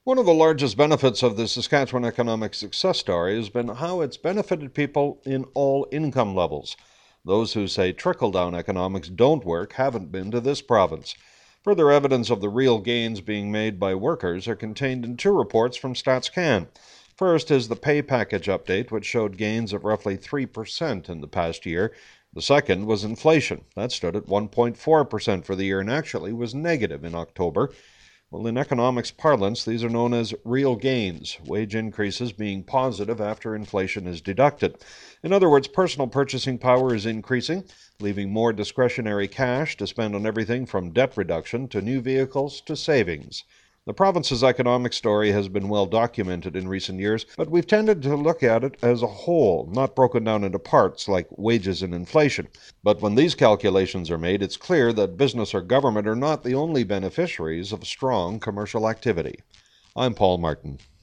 One of the largest benefits of the Saskatchewan economic success story has been how it's benefited people in all income levels. Those who say trickle-down economics don't work haven't been to this province. Further evidence of the real gains being made by workers are contained in two reports from StatsCan. First is the pay package update, which showed gains of roughly 3% in the past year. The second was inflation. That stood at 1.4% for the year and actually was negative in October. Well, in economics parlance, these are known as real gains, wage increases being positive after inflation is deducted. In other words, personal purchasing power is increasing, leaving more discretionary cash to spend on everything from debt reduction to new vehicles to savings. The province's economic story has been well documented in recent years, but we've tended to look at it as a whole, not broken down into parts like wages and inflation. But when these calculations are made, it's clear that business or government are not the only beneficiaries of strong commercial activity. I'm Paul Martin.